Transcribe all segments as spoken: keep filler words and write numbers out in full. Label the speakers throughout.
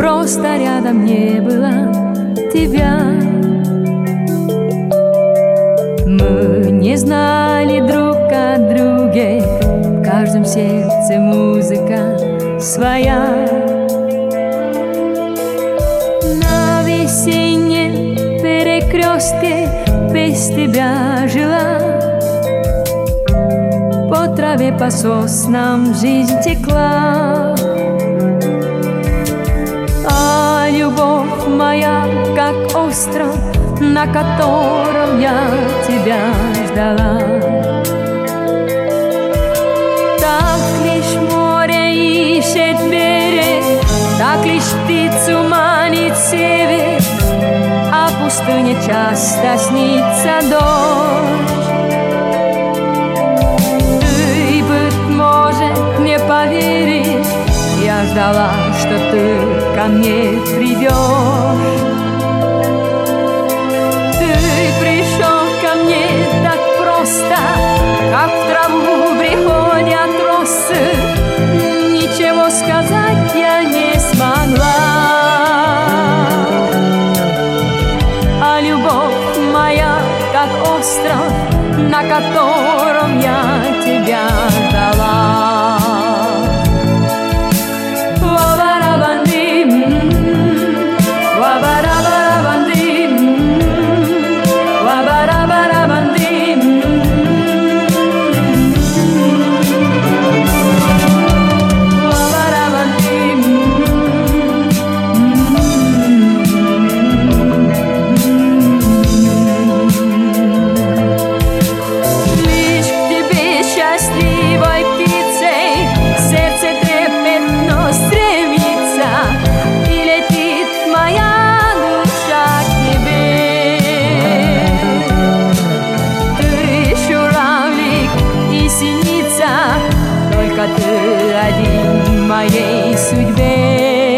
Speaker 1: просто рядом не было тебя. Мы не знали друг о друге, в каждом сердце музыка своя. На весеннем перекрестке без тебя жила, по траве, по соснам жизнь текла. А любовь моя, как остров, на котором я тебя ждала. Так лишь море ищет берег, так лишь птицу манит север, а пустыне часто снится дождь. Ты, быть может, не поверишь, я ждала, что ты ко мне придешь. Как в траву приходят росы, ничего сказать я не смогла. А любовь моя, как остров, на котором я тебя ждала. Только ты один в моей судьбе.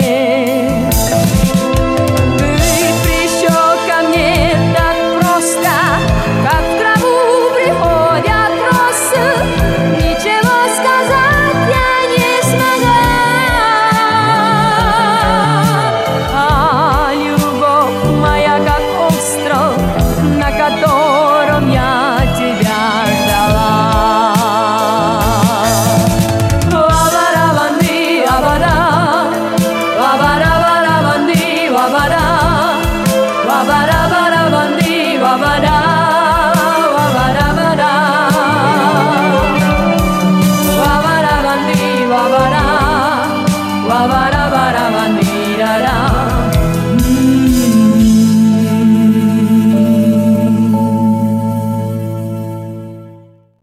Speaker 1: Ты пришел ко мне так просто, как в траву приходят росы, ничего сказать я не смогла. А любовь моя, как остров, на котором я тебя ждала. Wabada